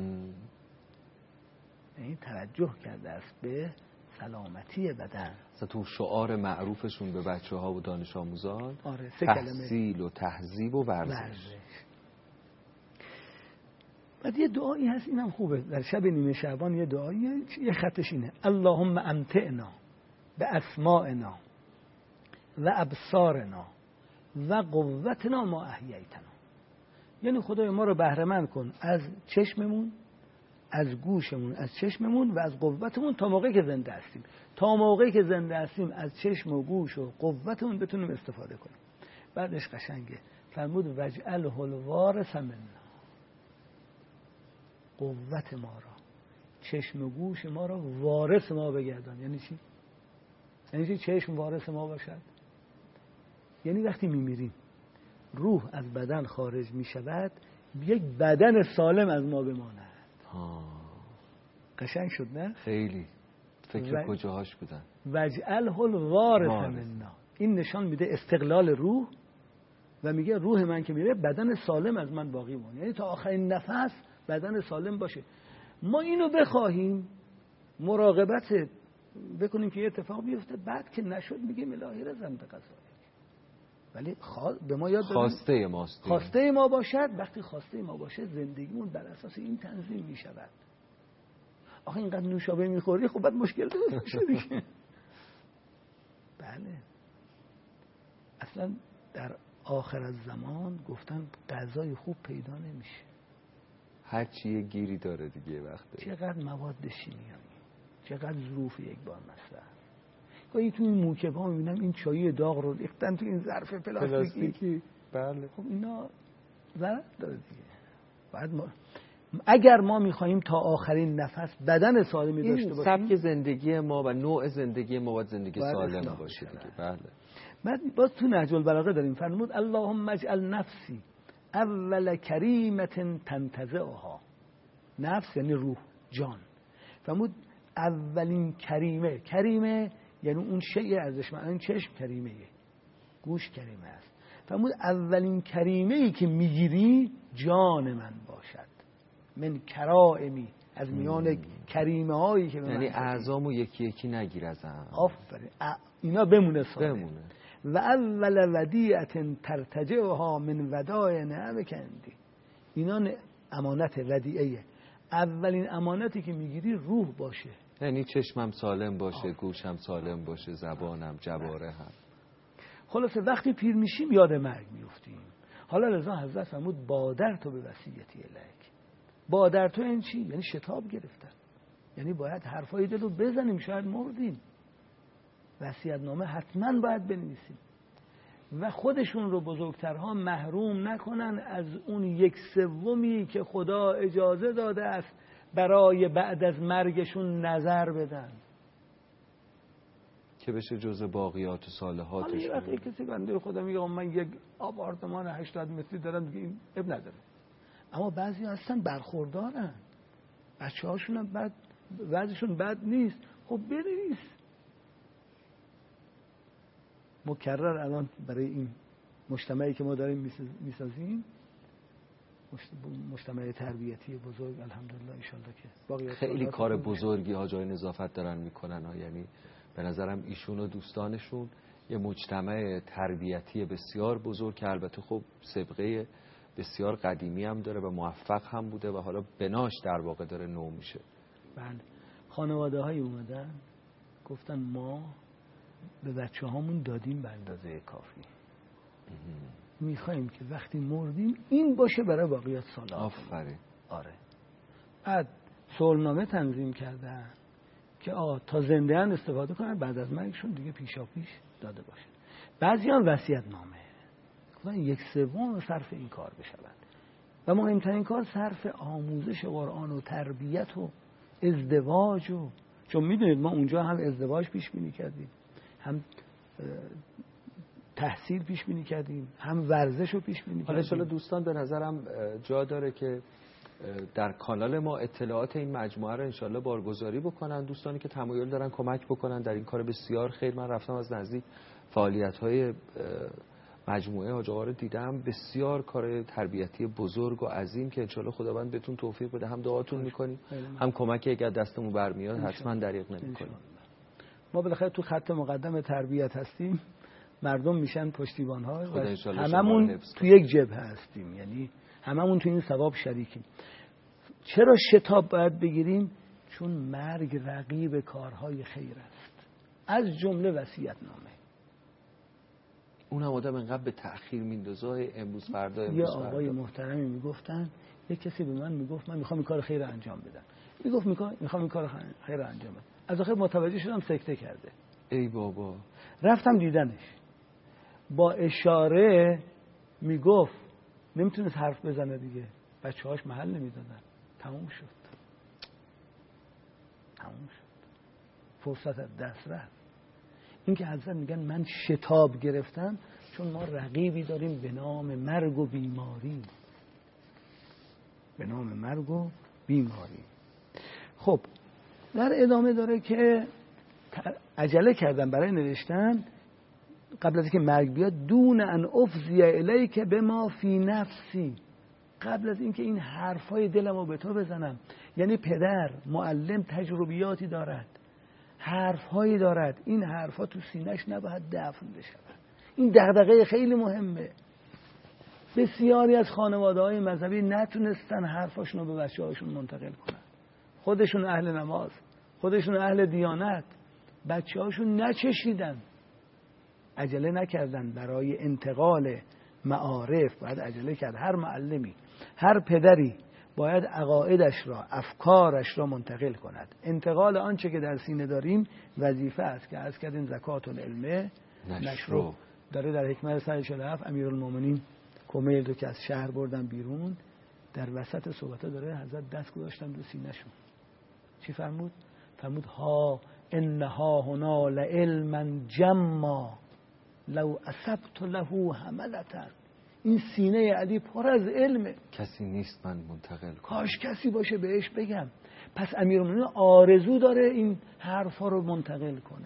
این توجه کرده است به سلامتی بدن. تو شعار معروفشون به بچه‌ها و دانش آموزان آره، تحصیل و تهذیب و ورزش. بعد یه دعایی هست، اینم خوبه، در شب نیمه شعبان یه دعایی، یه خطش اینه: اللهم امتعنا به اسماعنا و ابصارنا و قوتنا ما احییتنا. یعنی خدای ما رو بهره‌مند کن از چشممون، از گوشمون، از چشممون و از قوتمون تا موقعی که زنده هستیم. تا موقعی که زنده هستیم از چشم و گوش و قوتمون بتونیم استفاده کنیم. بعدش قشنگه، فرمود وجعله الوارث منا. قوت ما را، چشم و گوش ما را وارث ما بگردان. یعنی چی؟ یعنی چی چشم وارث ما باشد؟ یعنی وقتی میمیریم روح از بدن خارج میشود، یک بدن سالم از ما بماند. قشنگ شد نه؟ خیلی فکر کجاهاش بودن. وجعله الوارث منا. این نشان میده استقلال روح و میگه روح من که میره بدن سالم از من باقی مونه، یعنی تا آخرین نفس بدن سالم باشه. ما اینو بخواهیم، مراقبت بکنیم که یه اتفاق بیفته، بعد که نشد میگیم الهی رضا به قضا. ولی به ما یاد دادن خواسته ماست. خواسته ما باشد. وقتی خواسته ما باشه زندگیمون بر اساس این تنظیم می شود. آخه اینقدر نوشابه میخوری خب بعد مشکل درست میشه دیگه. بله اصلا در آخر از زمان گفتن غذای خوب پیدا نمیشه، هر چی یه گیری داره دیگه. وقتی چقدر مواد شیمیایی، چقدر ظروف یک بار مصرف. گاهی تو این موکب ها میبینم این چایی داغ رو ریختن تو این ظرف پلاستیکی. بله خب اینا ضرر داره دیگه. بعد اگر ما میخواهیم تا آخرین نفس بدن سالمی داشته باشیم، سبک زندگی ما و نوع زندگی ما باید زندگی سالم باشه دیگه. بله. بعد باز تو نهج البلاغه داریم فرمود اللهم اجعل نفسی اول کریمت تنتزعها. نفس یعنی روح، جان. فرمود اولین کریمه یعنی اون شیء ارزشمند. این چشم کریمه، گوش کریمه است. فرمود اولین کریمه ای که میگیری جان من باشد. من کرائمی، از میان کریمه هایی که یعنی اعضامو یکی یکی نگیر ازم. آفرین، اینا بمونه سالم. و اول ودیعت ترتجعها من وداع نعمک عندی. اینا امانت ودیعه. اولین امانتی که میگیری روح باشه، یعنی چشمم سالم باشه، گوشم سالم باشه، زبانم، جوارحم. خلاصه وقتی پیر میشیم یاد مرگ میفتیم. حالا رضا حضرت فرمود بادر تو به وصیتی الک. بادر تو این چی؟ یعنی شتاب گرفتن، یعنی باید حرفای دل رو بزنیم، شاید مردیم. وصیت‌نامه حتما باید بنویسیم و خودشون رو بزرگترها محروم نکنن از اون 1/3 که خدا اجازه داده است برای بعد از مرگشون نظر بدن که بشه جزء باقیات و صالحاتشون. وقتی کسی بنده خدا میگه من یک آپارتمان 80 متری دارم دیگه، این اب نداره. اما بعضی هستن برخوردارن، بچه‌هاشون هم بعد وضعشون بد نیست، خب بنویس. مکرر الان برای این مجتمعی که ما داریم میسازیم، مجتمع تربیتی بزرگ، الحمدلله انشالله که باقی خیلی کار بزرگی ها جای نظافت دارن میکنن ها. یعنی به نظرم ایشون و دوستانشون یه مجتمع تربیتی بسیار بزرگ که البته خب سابقه بسیار قدیمی هم داره و موفق هم بوده و حالا بناش در واقع داره نو میشه. بله. خانواده های اومدن گفتن ما به بچه هامون دادیم به اندازه کافی، میخواییم که وقتی مردیم این باشه برای باقیات سالها. آفرین. آره. بعد صلحنامه تنظیم کردن که تا زنده اند استفاده کنن، بعد از مرگشون دیگه پیشا پیش داده باشه. بعضی هم وصیت‌نامه گفتن 1/3 صرف این کار بشود و مهمترین کار صرف آموزش قرآن و تربیت و ازدواج و، چون میدونید ما اونجا هم ازدواج پیش بینی کردیم، هم تحصیل پیش بینی کردیم، هم ورزش رو پیش بینی کردیم. حالا انشالله دوستان به نظرم جا داره که در کانال ما اطلاعات این مجموعه رو انشالله بارگذاری بکنن. دوستانی که تمایل دارن کمک بکنن در این کار بسیار خیر. من رفتم از نزدیک فعالیت‌های مجموعه حاج آقا رو دیدم، بسیار کار تربیتی بزرگ و عظیم که انشالله خداوند بهتون توفیق بده. هم دعاتون میکنیم، هم کمکی اگر دستمون برمیاد حتما دریغ نمیکنیم. ما بالاخره تو خط مقدم تربیت هستیم، مردم میشن پشتیبان‌ها و هممون تو یک جبهه هستیم، یعنی هممون تو این ثواب شریکیم. چرا شتاب باید بگیریم؟ چون مرگ رقیب کارهای خیر است، از جمله وصیت‌نامه. اون هم آدم انقدر به تأخیر میندازه، امروز فردا. یه آقای محترمی میگفتن، یه کسی به من میگفت من میخوام این کار خیر انجام بدم، میگفت میخوام این کار خیر انجام بدم، از آخر متوجه شدم سکته کرده. ای بابا. رفتم دیدنش، با اشاره میگفت نمیتونست حرف بزنه دیگه، بچه‌هاش محل نمیدادن، تموم شد. فرصت از دست رفت. این که حضرت میگن من شتاب گرفتم چون ما رقیبی داریم به نام مرگ و بیماری. خب در ادامه داره که عجله کردن برای نوشتن قبل از اینکه مرگ بیاد، دون ان افضی الیک بما فی نفسی، قبل از اینکه این حرفای دلمو به تو بزنم. یعنی پدر معلم تجربیاتی دارد، حرفهایی دارد، این حرفا تو سینه‌اش نباید دفن بشه. این دغدغه خیلی مهمه. بسیاری از خانواده‌های مذهبی نتونستن حرفاشون رو به بچه‌هاشون منتقل کنن. خودشون اهل نماز، خودشون اهل دیانت، بچه‌هاشون نچشیدن، عجله نکردن برای انتقال معارف. باید عجله کرد. هر معلمی، هر پدری باید عقایدش را، افکارش را منتقل کند. انتقال آنچه که در سینه داریم وظیفه است که عرض کردیم زکات العلم نشرو داره. در حکمت 147 امیرالمومنین کمیل رو که از شهر بردن بیرون، در وسط صحبت‌ها داره حضرت دست گذاشتن رو سینه‌شون. چی فرمود؟ فرمود ها انها هنا لعلما جما لو اصبت له حملتا. این سینه علی پر از علمه، کسی نیست من منتقل کنم. کاش کسی باشه بهش بگم. پس امیرالمومنین آرزو داره این حرفا رو منتقل کنه.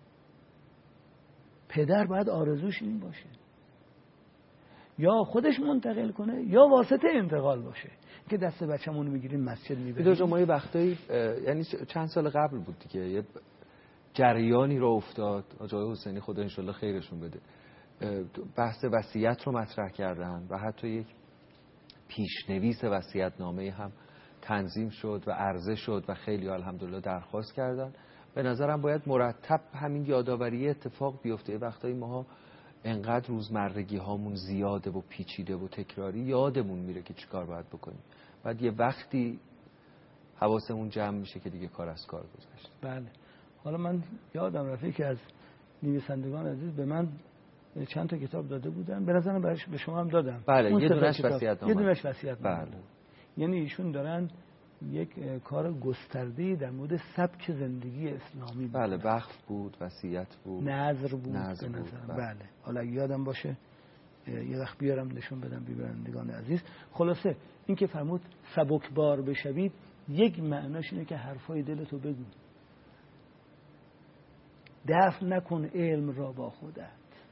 پدر باید آرزوش این باشه، یا خودش منتقل کنه یا واسطه انتقال باشه که دست بچه‌مون رو میگیریم مسجد میبریم. ما یه وقتایی یعنی چند سال قبل بود دیگه، یه جریانی رو افتاد، آقای حسینی خدا انشالله خیرشون بده، بحث وصیت رو مطرح کردن و حتی یک پیشنویس وصیت‌نامه هم تنظیم شد و عرضه شد و خیلی الحمدلله درخواست کردن. به نظرم باید مرتب همین یادآوری اتفاق بیفته. وقتایی ماها انقدر روزمرگی هامون زیاده و پیچیده و تکراری، یادمون میره که چیکار باید بکنیم. بعد یه وقتی حواسمون جمع میشه که دیگه کار از کار گذشته. بله. حالا من یادم رفته که از نویسندگان عزیز به من چند تا کتاب داده بودن، به نظرم برایش به شما هم دادم. بله، یه دونش وصیت‌نامه. یه دونش وصیت‌نامه. بله. یعنی ایشون دارن یک کار گسترده‌ای در مورد سبک زندگی اسلامی بود. بله، وقف بود، وصیت بود، نظر بود، نظر به بود. نظر. بله. حالا یادم باشه یه وقت بیارم نشون بدم بینندگان عزیز. خلاصه این که فرمود سبکبار بشوید، یک معناش اینه که حرفای دلتو بگو، دفن نکن علم را با خودت.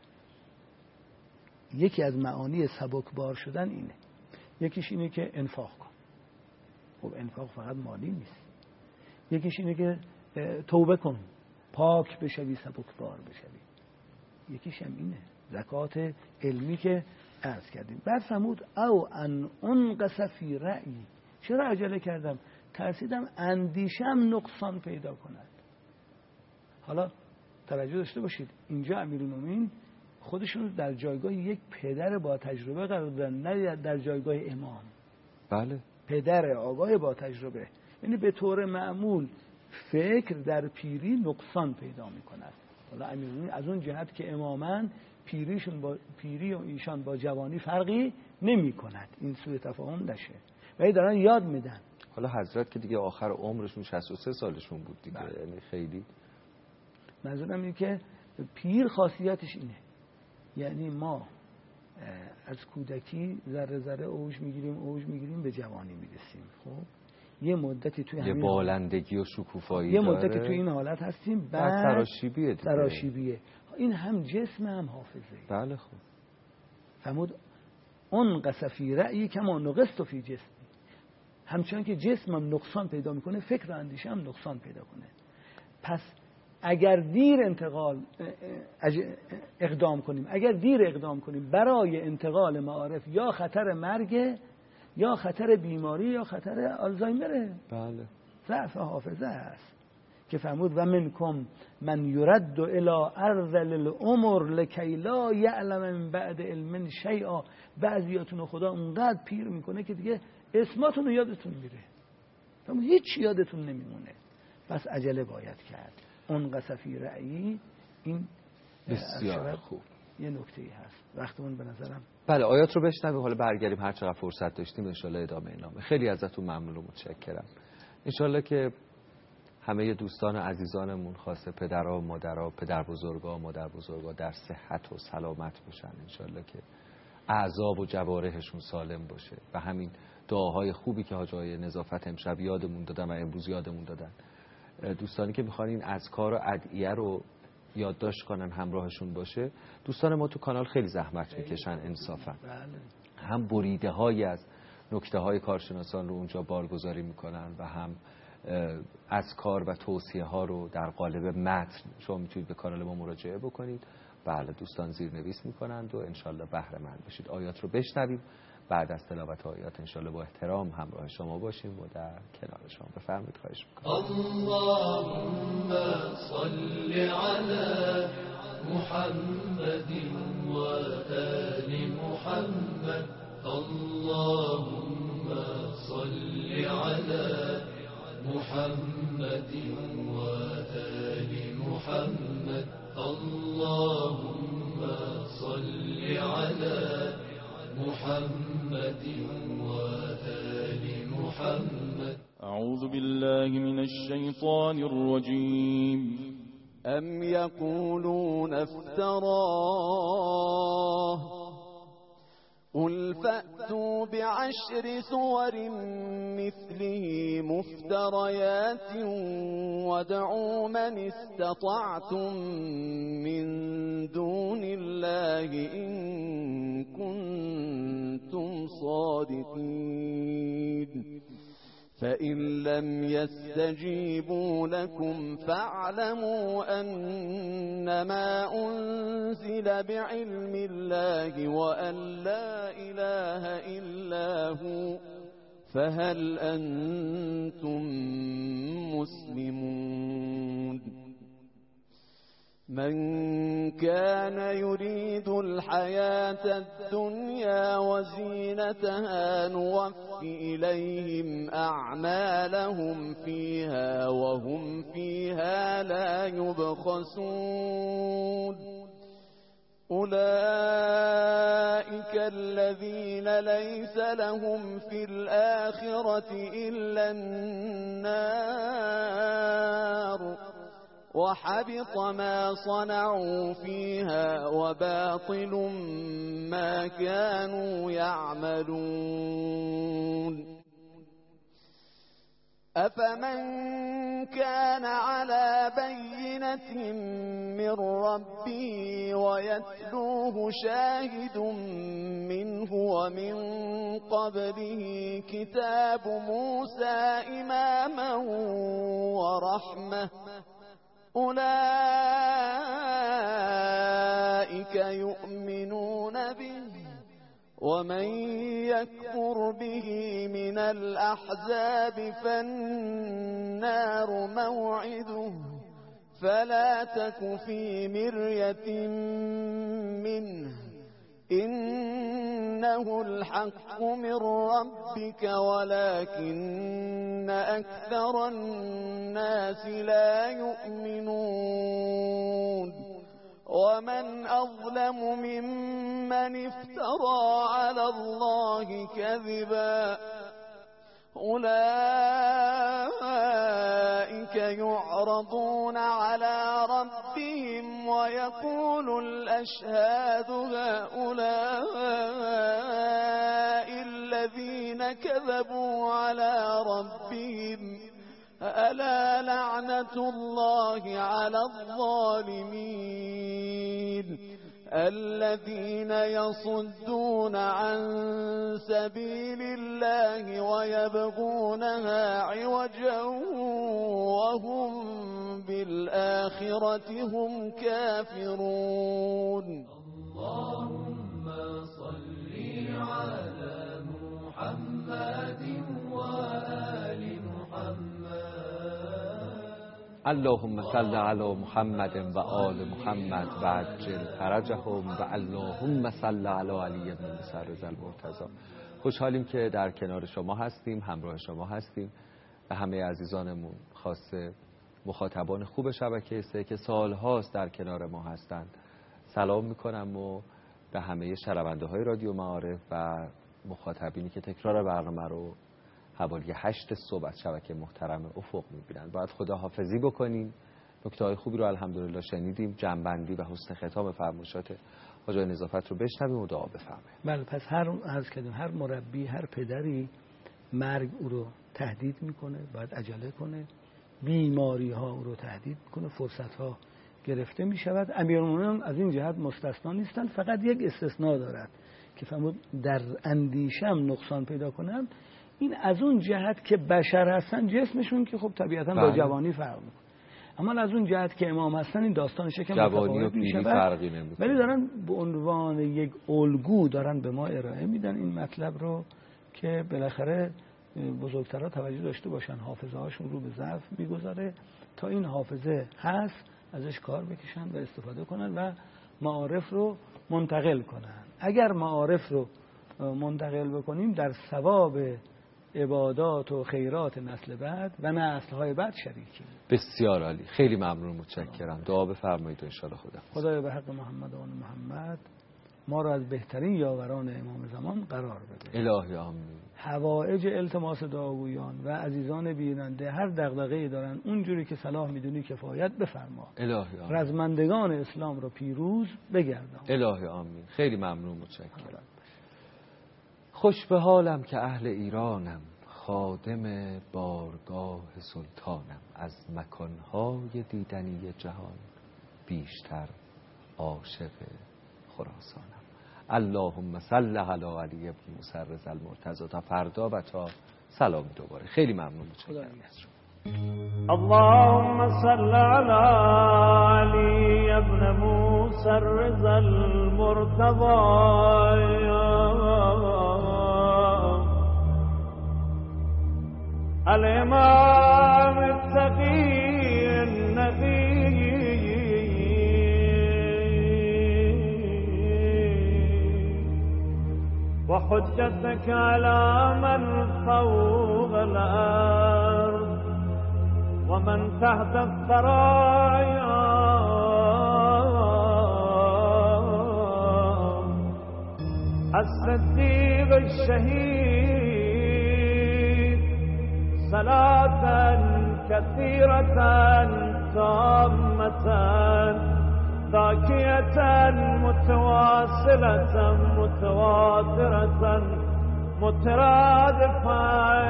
یکی از معانی سبکبار شدن اینه. یکیش اینه که انفاق کن. خب انفاق فقط مالی نیست. یکیش اینه که توبه کن، پاک بشوی، سبکبار بشوی. یکیش هم اینه زکات علمی که عرض کردیم. بعد فرمود او ان انقص فی رأیی. چرا عجله کردم؟ ترسیدم اندیشم نقصان پیدا کند. حالا توجه داشته باشید، اینجا امیرالمومنین خودشون در جایگاه یک پدر با تجربه قرار دادن، نه در جایگاه امام. بله. پدر آگاه با تجربه. یعنی به طور معمول فکر در پیری نقصان پیدا می‌کند. حالا امیرالمومنین از اون جهت که اماماً پیری و ایشان با جوانی فرقی نمی‌کند، این سوء تفاهم نشه. ولی دارن یاد میدن. حالا حضرت که دیگه آخر عمرشون 63 سالشون بود دیگه. یعنی خیلی منظورم اینه که پیر خاصیتش اینه، یعنی ما از کودکی ذره ذره اوج میگیریم به جوانی میرسیم. خب یه مدتی توی یه بالندگی و شکوفایی یه داره، مدتی توی این حالت هستیم، بعد سراشیبیه دیگه. سراشیبیه. این هم جسم هم حافظه. بله. خب فرمود اون قصفی رأیی کما نقصت فی جسمی. همچنان که جسمم نقصان پیدا میکنه، فکر و اندیشه هم نقصان پیدا کنه. پس اگر دیر اقدام کنیم برای انتقال معارف، یا خطر مرگ، یا خطر بیماری، یا خطر آلزایمره. بله. ضعف حافظه است که فرمود و منکم من یرد الی ارذل العمر لکی لا یعلم من بعد علم شیئا. بعضیاتون خدا اونقدر پیر میکنه که دیگه اسماتون رو یادتون میره، هیچ یادتون نمیمونه. پس عجله باید کرد. اون قصفی رأیی این بسیار خوب یه نکته‌ای هست. وقتمون به نظرم بله. آیات رو بشنویم، حالا برگردیم هر چقدر فرصت داشتیم ان شاءالله ادامه اینامه. خیلی ازتون ممنون و متشکرم. ان شاءالله که همه دوستان عزیزانمون، خاصه پدرها و مادرها، پدر بزرگا و مادر بزرگا در صحت و سلامت باشن. ان شاءالله که اعضا و جوارحشون سالم باشه و همین دعاهای خوبی که حاجای نظافت امشب یادمون دادن و امروز یادمون دادن، دوستانی که میخوان این اذکار و ادعیه رو یادداشت کنن همراهشون باشه. دوستان ما تو کانال خیلی زحمت میکشن انصافا. هم بریده های از نکته های کارشناسان رو اونجا بارگذاری میکنن و هم اذکار و توصیه ها رو در قالب متن شما میتونید به کانال ما مراجعه بکنید. بله دوستان زیرنویس میکنند و انشالله بهره مند بشید. آیات رو بشنویم، بعد از تلاوت آیات انشالله با احترام همراه شما باشیم و در کنار شما. بفرمایید، خواهش میکنم. اللهم صل علی محمد و آل محمد. اللهم صل علی محمد و آل محمد. اللهم صل علی محمد و آل محمد. أعوذ بالله من الشيطان الرجيم. أم يقولون افتراه قل فأتوا بعشر سور مثله مفتريات وادعوا من استطعتم من دون الله إن كنتم صادقين. فإن لم يستجيبوا لكم فاعلموا أنما أنزل بعلم الله وأن لا إله إلا هو فهل أنتم مسلمون. من كان يريد الحياة الدنيا وزينتها نوفي إليهم أعمالهم فيها وهم فيها لا يبخسون. أولئك الذين ليس لهم في الآخرة إلا النار وحبط ما صنعوا فيها وباطل ما كانوا يعملون. أفمن كان على بينة من ربه ويتلوه شاهد منه ومن قبله كتاب موسى إماما ورحمة أولئك يؤمنون به ومن يكفر به من الأحزاب فالنار موعده فلا تك في مرية منه إنه الحق من ربك ولكن أكثر الناس لا يؤمنون. ومن أظلم ممن افترى على الله كذبا أولئك يعرضون على ربهم ويقول الأشهاد هؤلاء الذين كذبوا على ربهم ألا لعنة الله على الظالمين الذين يصدون عن سبيل الله ويبغونها عوجا وهم بالآخرة هم كافرون. اللهم صل على محمد وآل محمد. اللهم صل علی محمد و آل محمد و عجل فرجهم و اللهم صل علی علی بن مسرز المرتضی. خوشحالیم که در کنار شما هستیم، همراه شما هستیم. به همه عزیزانمون، خاصه مخاطبان خوب شبکه 3 که سالهاست در کنار ما هستند، سلام میکنم و به همه شنونده های رادیو معارف و مخاطبینی که تکرار برنامه رو حوالی 8 صبح از شبکه محترم افق میبینن. باید خداحافظی بکنیم. نکته های خوبی رو الحمدلله شنیدیم. جنبندی و حسن ختام فرمایشات حاج آقای نظافت رو بشنویم و دعا بفرماییم. بله، پس هر مربی، هر پدری مرگ او رو تهدید میکنه، باید عجله کنه. بیماری ها او رو تهدید میکنه، فرصت ها گرفته میشود. امیرالمومنین از این جهت مستثنا نیستند. فقط یک استثناء دارد که فرمود در اندیشم نقصان پیدا کنند. این از اون جهت که بشر هستن، جسمشون که خب طبیعتا با جوانی فرق میکنه، اما از اون جهت که امام هستن این داستانش که جوانی و پیری فرقی نمیکنه، ولی دارن به عنوان یک الگو دارن به ما ارائه میدن این مطلب رو که بالاخره بزرگترها توجه داشته باشن، حافظه هاشون رو به ضعف میگذاره تا این حافظه هست ازش کار بکشن و استفاده کنن و معارف رو منتقل کنن. اگر معارف رو منتقل بکنیم در ثواب عبادات و خیرات نسل بعد و نسل‌های بعد شریکیم. بسیار عالی، خیلی ممنون، متشکرم. دعا بفرمایید ان شاء الله. خدایا به حق محمد و آل محمد ما را از بهترین یاوران امام زمان قرار بده. الهی آمین. حوائج التماس دعاگویان و عزیزان بیننده هر دغدغه‌ای دارن اونجوری که صلاح میدونی کفایت بفرما. الهی آمین. رزمندگان اسلام رو پیروز بگردان. الهی آمین. خیلی ممنون، متشکرم. خوش به حالم که اهل ایرانم، خادم بارگاه سلطانم، از مکانهای دیدنی جهان بیشتر عاشق خراسانم. اللهم صل علی علی ابن مسرز المرتضی. تا فردا و تا سلام دوباره. خیلی ممنون. اللهم صل علی علی ابن مسرز المرتضی الامام التقی النبی وحجتك على من فوق الأرض ومن تحت الثرايا الصديق الشهيد صلاة كثيرة تامة ذاكية متواصلة متواترة مترادفة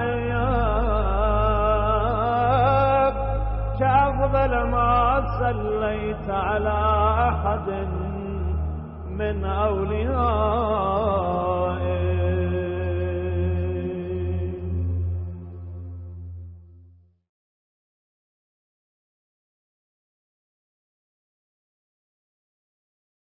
كأفضل ما صليت على أحد من أولياء